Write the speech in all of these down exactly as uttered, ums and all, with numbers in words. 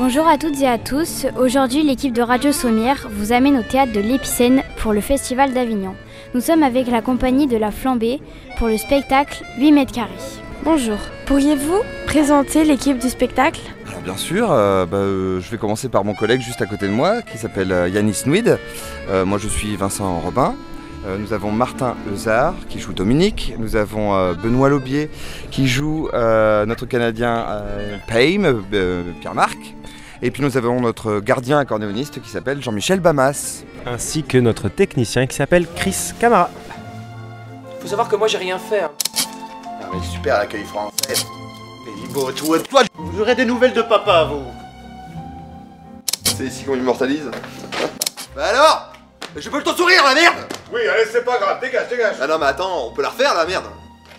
Bonjour à toutes et à tous. Aujourd'hui, l'équipe de Radio Sommière vous amène au théâtre de l'Épicène pour le Festival d'Avignon. Nous sommes avec la compagnie de la Flambée pour le spectacle huit mètres carrés. Bonjour, pourriez-vous présenter l'équipe du spectacle ? Alors bien sûr, euh, bah, euh, je vais commencer par mon collègue juste à côté de moi qui s'appelle euh, Yanis Nwid. Euh, moi je suis Vincent Robin. Euh, nous avons Martin Euzard qui joue Dominique. Nous avons euh, Benoît Laubier qui joue euh, notre Canadien euh, Payme, euh, Pierre-Marc. Et puis nous avons notre gardien accordéoniste qui s'appelle Jean-Michel Bamas. Ainsi que notre technicien qui s'appelle Chris Camara. Faut savoir que moi j'ai rien fait. Hein. Ah mais super l'accueil français. Et beau, toi, toi, vous aurez des nouvelles de papa, vous. C'est ici qu'on immortalise. Bah alors ? Je peux le ton sourire, la merde ! Oui, allez, c'est pas grave, dégage, dégage. Ah non mais attends, on peut la refaire la merde.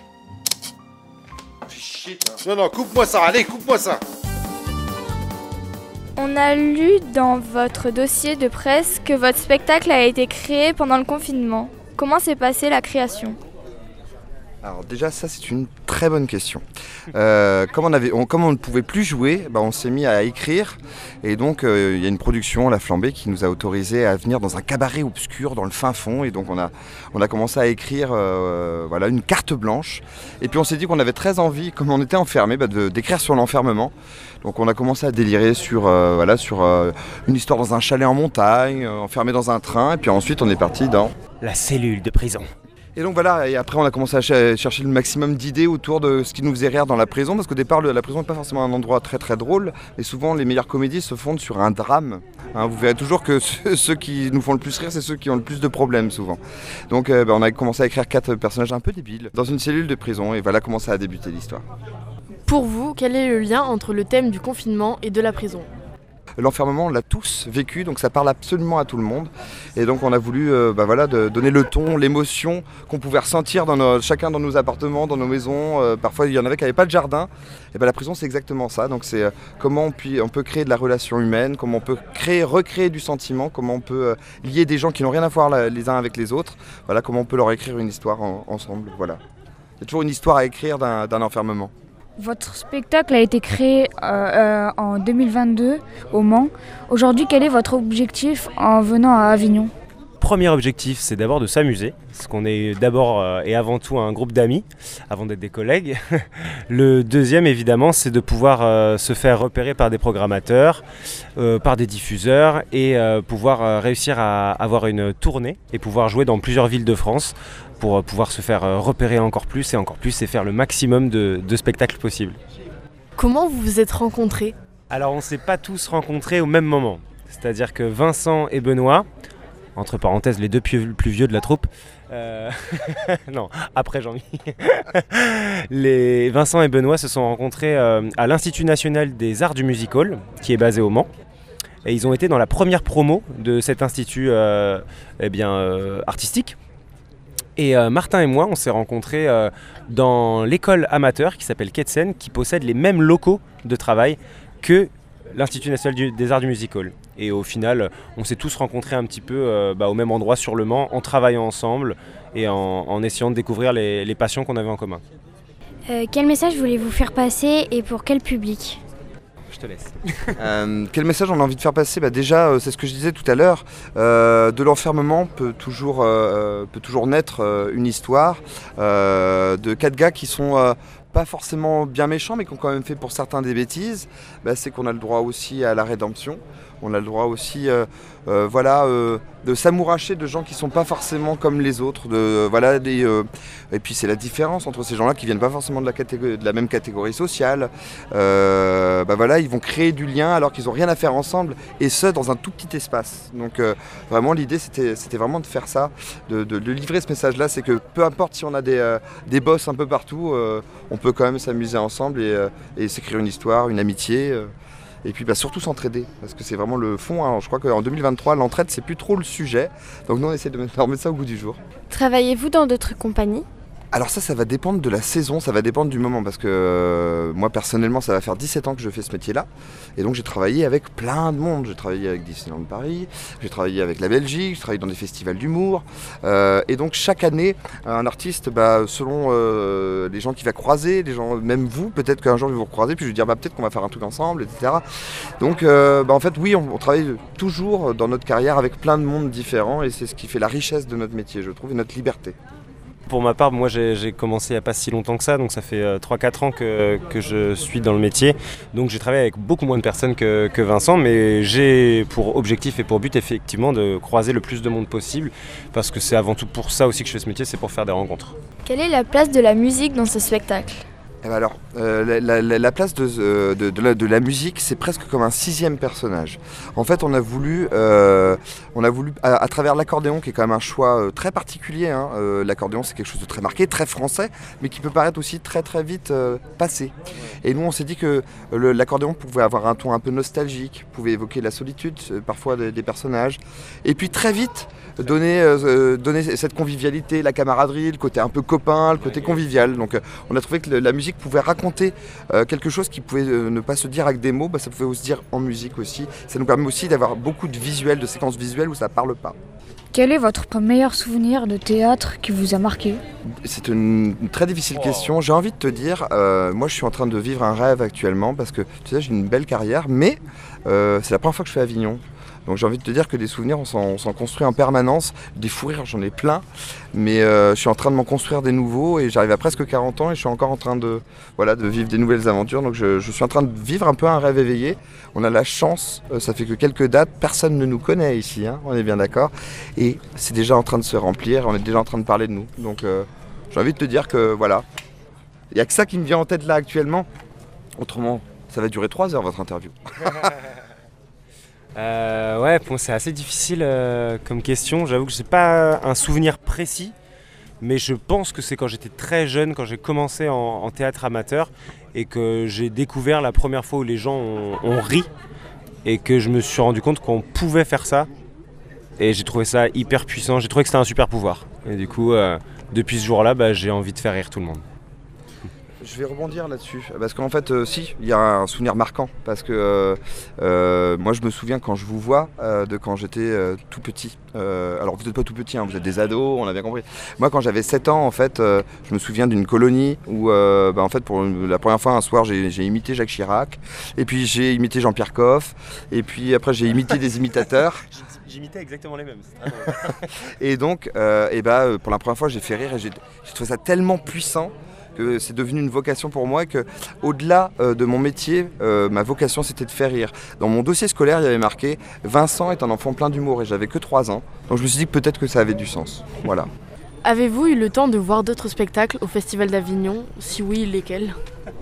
Fais chier, hein. Non, non, coupe-moi ça, allez, coupe-moi ça. On a lu dans votre dossier de presse que votre spectacle a été créé pendant le confinement. Comment s'est passée la création ? Alors déjà ça c'est une très bonne question. Euh, comme, on avait, on, comme on ne pouvait plus jouer, bah, on s'est mis à écrire et donc il euh, y a une production, La Flambée, qui nous a autorisé à venir dans un cabaret obscur dans le fin fond et donc on a, on a commencé à écrire euh, voilà, une carte blanche et puis on s'est dit qu'on avait très envie, comme on était enfermés, bah, de, d'écrire sur l'enfermement. Donc on a commencé à délirer sur, euh, voilà, sur euh, une histoire dans un chalet en montagne, euh, enfermé dans un train et puis ensuite on est parti dans... La cellule de prison. Et donc voilà, et après on a commencé à ch- chercher le maximum d'idées autour de ce qui nous faisait rire dans la prison, parce qu'au départ le, la prison n'est pas forcément un endroit très très drôle, et souvent les meilleures comédies se fondent sur un drame. Hein, vous verrez toujours que ceux, ceux qui nous font le plus rire, c'est ceux qui ont le plus de problèmes souvent. Donc euh, bah, on a commencé à écrire quatre personnages un peu débiles dans une cellule de prison, et voilà comment ça a débuté l'histoire. Pour vous, quel est le lien entre le thème du confinement et de la prison ? L'enfermement, on l'a tous vécu, donc ça parle absolument à tout le monde. Et donc on a voulu euh, bah voilà, de donner le ton, l'émotion qu'on pouvait ressentir dans nos, chacun dans nos appartements, dans nos maisons. Euh, parfois il y en avait qui n'avaient pas de jardin. Et ben, la prison c'est exactement ça. Donc c'est euh, comment on, puis, on peut créer de la relation humaine, comment on peut créer, recréer du sentiment, comment on peut euh, lier des gens qui n'ont rien à voir la, les uns avec les autres. Voilà, comment on peut leur écrire une histoire en, ensemble. Voilà. Il y a toujours une histoire à écrire d'un, d'un enfermement. Votre spectacle a été créé euh, euh, en deux mille vingt-deux au Mans. Aujourd'hui, quel est votre objectif en venant à Avignon ? Premier objectif, c'est d'abord de s'amuser, parce qu'on est d'abord euh, et avant tout un groupe d'amis, avant d'être des collègues. Le deuxième, évidemment, c'est de pouvoir euh, se faire repérer par des programmateurs, euh, par des diffuseurs, et euh, pouvoir euh, réussir à avoir une tournée et pouvoir jouer dans plusieurs villes de France pour euh, pouvoir se faire euh, repérer encore plus et encore plus et faire le maximum de, de spectacles possibles. Comment vous vous êtes rencontrés ? Alors on ne s'est pas tous rencontrés au même moment, c'est-à-dire que Vincent et Benoît, entre parenthèses les deux plus vieux de la troupe, euh... non, après Jean-Mi, les Vincent et Benoît se sont rencontrés euh, à l'Institut National des Arts du Musical, qui est basé au Mans. Et ils ont été dans la première promo de cet institut euh, eh bien, euh, artistique. Et euh, Martin et moi, on s'est rencontrés euh, dans l'école amateur qui s'appelle Ketsen, qui possède les mêmes locaux de travail que l'Institut National du, des Arts du Musical. Et au final, on s'est tous rencontrés un petit peu euh, bah, au même endroit sur le Mans, en travaillant ensemble et en, en essayant de découvrir les, les passions qu'on avait en commun. Euh, quel message voulez-vous faire passer et pour quel public ? Je te laisse. euh, quel message on a envie de faire passer ? Bah déjà, euh, c'est ce que je disais tout à l'heure, euh, de l'enfermement peut toujours, euh, peut toujours naître euh, une histoire euh, de quatre gars qui sont euh, pas forcément bien méchants, mais qui ont quand même fait pour certains des bêtises. Bah, c'est qu'on a le droit aussi à la rédemption. On a le droit aussi euh, euh, voilà, euh, de s'amouracher de gens qui ne sont pas forcément comme les autres. De, euh, voilà, des, euh, et puis c'est la différence entre ces gens-là qui ne viennent pas forcément de la, catég- de la même catégorie sociale. Euh, bah voilà, ils vont créer du lien alors qu'ils n'ont rien à faire ensemble, et ce, dans un tout petit espace. Donc euh, vraiment, l'idée, c'était, c'était vraiment de faire ça, de, de, de livrer ce message-là. C'est que peu importe si on a des, euh, des boss un peu partout, euh, on peut quand même s'amuser ensemble et, euh, et s'écrire une histoire, une amitié. Euh, Et puis bah, surtout s'entraider, parce que c'est vraiment le fond. Hein. Je crois qu'en deux mille vingt-trois, l'entraide, c'est plus trop le sujet. Donc nous, on essaie de mettre, de remettre ça au goût du jour. Travaillez-vous dans d'autres compagnies ? Alors ça, ça va dépendre de la saison, ça va dépendre du moment, parce que euh, moi personnellement, ça va faire dix-sept ans que je fais ce métier-là, et donc j'ai travaillé avec plein de monde. J'ai travaillé avec Disneyland Paris, j'ai travaillé avec la Belgique, j'ai travaillé dans des festivals d'humour, euh, et donc chaque année, un artiste, bah, selon euh, les gens qu'il va croiser, les gens, même vous, peut-être qu'un jour je vais vous recroiser, puis je vais dire bah, peut-être qu'on va faire un truc ensemble, et cetera. Donc euh, bah, en fait, oui, on, on travaille toujours dans notre carrière avec plein de mondes différents, et c'est ce qui fait la richesse de notre métier, je trouve, et notre liberté. Pour ma part, moi j'ai, j'ai commencé il n'y a pas si longtemps que ça, donc ça fait euh, trois quatre ans que, que je suis dans le métier. Donc j'ai travaillé avec beaucoup moins de personnes que, que Vincent, mais j'ai pour objectif et pour but effectivement de croiser le plus de monde possible, parce que c'est avant tout pour ça aussi que je fais ce métier, c'est pour faire des rencontres. Quelle est la place de la musique dans ce spectacle ? Eh ben alors, euh, la, la, la place de, de, de, la, de la musique, c'est presque comme un sixième personnage. En fait, on a voulu, euh, on a voulu à, à travers l'accordéon, qui est quand même un choix euh, très particulier, hein, euh, l'accordéon c'est quelque chose de très marqué, très français, mais qui peut paraître aussi très très vite euh, passé. Et nous, on s'est dit que le, l'accordéon pouvait avoir un ton un peu nostalgique, pouvait évoquer la solitude, euh, parfois des, des personnages, et puis très vite, donner, euh, donner cette convivialité, la camaraderie, le côté un peu copain, le côté convivial. Donc euh, on a trouvé que le, la musique pouvait raconter euh, quelque chose qui pouvait euh, ne pas se dire avec des mots, bah, ça pouvait aussi se dire en musique aussi. Ça nous permet aussi d'avoir beaucoup de visuels, de séquences visuelles où ça parle pas. Quel est votre meilleur souvenir de théâtre qui vous a marqué ? C'est une, une très difficile question. J'ai envie de te dire, euh, moi je suis en train de vivre un rêve actuellement parce que tu sais, j'ai une belle carrière, mais euh, c'est la première fois que je fais Avignon. Donc j'ai envie de te dire que des souvenirs, on s'en, on s'en construit en permanence. Des fous rires, j'en ai plein. Mais euh, je suis en train de m'en construire des nouveaux et j'arrive à presque quarante ans et je suis encore en train de, voilà, de vivre des nouvelles aventures. Donc je, je suis en train de vivre un peu un rêve éveillé. On a la chance, euh, ça fait que quelques dates, personne ne nous connaît ici, hein, on est bien d'accord. Et c'est déjà en train de se remplir, on est déjà en train de parler de nous. Donc euh, j'ai envie de te dire que voilà, il n'y a que ça qui me vient en tête là actuellement. Autrement, ça va durer trois heures votre interview. Euh, ouais, bon, c'est assez difficile euh, comme question. J'avoue que j'ai pas un souvenir précis, mais je pense que c'est quand j'étais très jeune, quand j'ai commencé en, en théâtre amateur et que j'ai découvert la première fois où les gens ont, ont ri et que je me suis rendu compte qu'on pouvait faire ça. Et j'ai trouvé ça hyper puissant. J'ai trouvé que c'était un super pouvoir. Et du coup, euh, depuis ce jour-là, bah, j'ai envie de faire rire tout le monde. Je vais rebondir là-dessus, parce qu'en fait, euh, si, il y a un souvenir marquant, parce que euh, euh, moi je me souviens quand je vous vois, euh, de quand j'étais euh, tout petit. Euh, alors vous n'êtes pas tout petit, hein, vous êtes des ados, on a bien compris. Moi quand j'avais sept ans, en fait, euh, je me souviens d'une colonie où, euh, bah, en fait, pour la première fois un soir, j'ai, j'ai imité Jacques Chirac, et puis j'ai imité Jean-Pierre Coff, et puis après j'ai imité des imitateurs. J'imitais exactement les mêmes, c'est très drôle. Et donc, euh, et bah, pour la première fois, j'ai fait rire et j'ai, j'ai trouvé ça tellement puissant que c'est devenu une vocation pour moi et que, au-delà euh, de mon métier, euh, ma vocation c'était de faire rire. Dans mon dossier scolaire, il y avait marqué « Vincent est un enfant plein d'humour » et j'avais que trois ans. Donc je me suis dit que peut-être que ça avait du sens. Voilà. Avez-vous eu le temps de voir d'autres spectacles au Festival d'Avignon ? Si oui, lesquels ?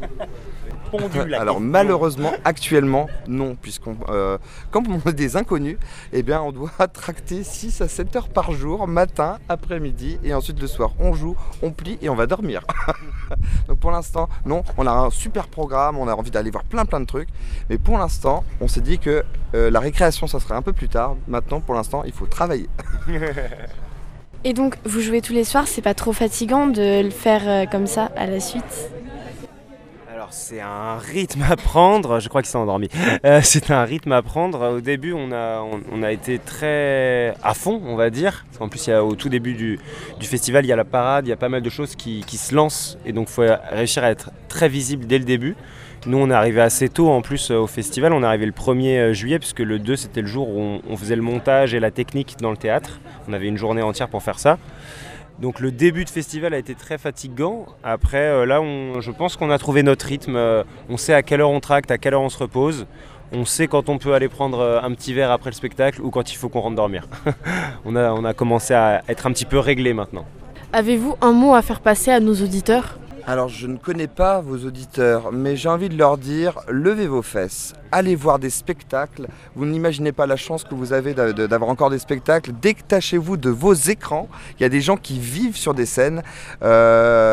Alors malheureusement, actuellement, non, puisqu'on, euh, comme on est des inconnus, eh bien, on doit tracter six à sept heures par jour, matin, après-midi, et ensuite le soir. On joue, on plie et on va dormir. Donc pour l'instant, non, on a un super programme, on a envie d'aller voir plein plein de trucs, mais pour l'instant, on s'est dit que euh, la récréation, ça serait un peu plus tard. Maintenant, pour l'instant, il faut travailler. Et donc, vous jouez tous les soirs, c'est pas trop fatigant de le faire euh, comme ça à la suite ? Alors c'est un rythme à prendre, je crois qu'il s'est endormi. Euh, c'est un rythme à prendre. Au début, on a, on, on a été très à fond, on va dire. En plus, il y a, au tout début du, du festival, il y a la parade, il y a pas mal de choses qui, qui se lancent. Et donc, il faut réussir à être très visible dès le début. Nous, on est arrivé assez tôt en plus au festival. On est arrivé le premier juillet, puisque le deux, c'était le jour où on, on faisait le montage et la technique dans le théâtre. On avait une journée entière pour faire ça. Donc le début de festival a été très fatigant. Après, euh, là, on, je pense qu'on a trouvé notre rythme. Euh, on sait à quelle heure on tracte, à quelle heure on se repose. On sait quand on peut aller prendre euh, un petit verre après le spectacle ou quand il faut qu'on rentre dormir. on, a, on a commencé à être un petit peu réglé maintenant. Avez-vous un mot à faire passer à nos auditeurs ? Alors je ne connais pas vos auditeurs, mais j'ai envie de leur dire, levez vos fesses, allez voir des spectacles. Vous n'imaginez pas la chance que vous avez d'avoir encore des spectacles. Détachez-vous de vos écrans, il y a des gens qui vivent sur des scènes. Euh,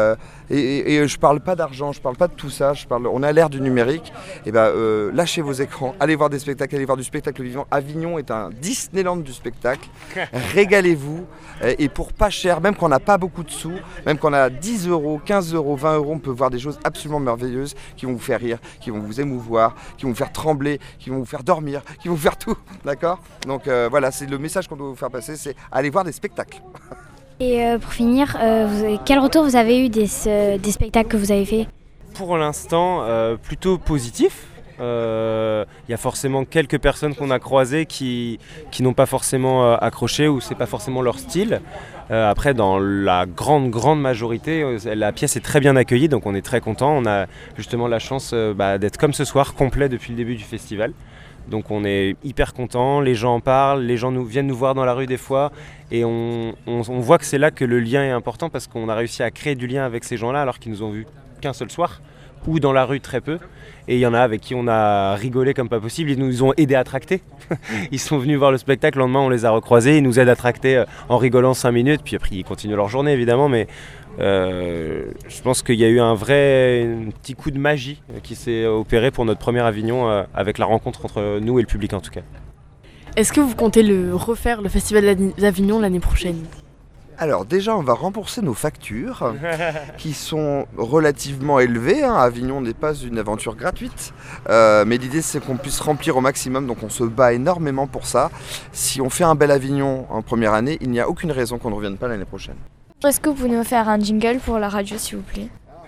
et, et, et je parle pas d'argent, je parle pas de tout ça, je parle, on est à l'ère du numérique, et ben euh, lâchez vos écrans, allez voir des spectacles, allez voir du spectacle vivant. Avignon est un Disneyland du spectacle, régalez-vous, et, et pour pas cher, même quand on n'a pas beaucoup de sous, même quand on a dix euros, quinze euros, vingt euros, on peut voir des choses absolument merveilleuses qui vont vous faire rire, qui vont vous émouvoir, qui vont vous faire trembler, qui vont vous faire dormir, qui vont vous faire tout, d'accord? Donc euh, voilà, c'est le message qu'on doit vous faire passer, c'est aller voir des spectacles. Et euh, pour finir, euh, vous avez- quel retour vous avez eu des, euh, des spectacles que vous avez faits? Pour l'instant, euh, plutôt positif. Il euh, y a forcément quelques personnes qu'on a croisées qui, qui n'ont pas forcément euh, accroché ou c'est pas forcément leur style. Euh, après, dans la grande, grande majorité, euh, la pièce est très bien accueillie, donc on est très content. On a justement la chance euh, bah, d'être comme ce soir, complet depuis le début du festival. Donc on est hyper content, les gens en parlent, les gens nous, viennent nous voir dans la rue des fois et on, on, on voit que c'est là que le lien est important parce qu'on a réussi à créer du lien avec ces gens-là alors qu'ils nous ont vus qu'un seul soir ou dans la rue très peu. Et il y en a avec qui on a rigolé comme pas possible, ils nous ont aidés à tracter. Ils sont venus voir le spectacle, le lendemain on les a recroisés, ils nous aident à tracter en rigolant cinq minutes, puis après ils continuent leur journée évidemment, mais euh, je pense qu'il y a eu un vrai un petit coup de magie qui s'est opéré pour notre premier Avignon euh, avec la rencontre entre nous et le public en tout cas. Est-ce que vous comptez le refaire, le Festival d'Avignon, l'année prochaine? Alors déjà, on va rembourser nos factures qui sont relativement élevées. Hein. Avignon n'est pas une aventure gratuite, euh, mais l'idée c'est qu'on puisse remplir au maximum, donc on se bat énormément pour ça. Si on fait un bel Avignon en première année, il n'y a aucune raison qu'on ne revienne pas l'année prochaine. Est-ce que vous pouvez nous faire un jingle pour la radio, s'il vous plaît?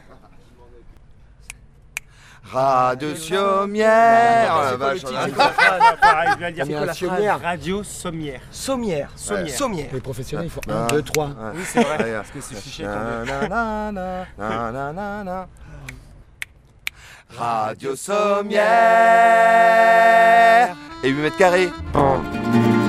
Radio Sommière. Radio Sommière. Sommière. Sommière. Sommière. Les professionnels, il faut Ah. un, deux, trois. Oui, c'est vrai. Parce que c'est fiché. Radio Sommière. Et huit mètres carrés.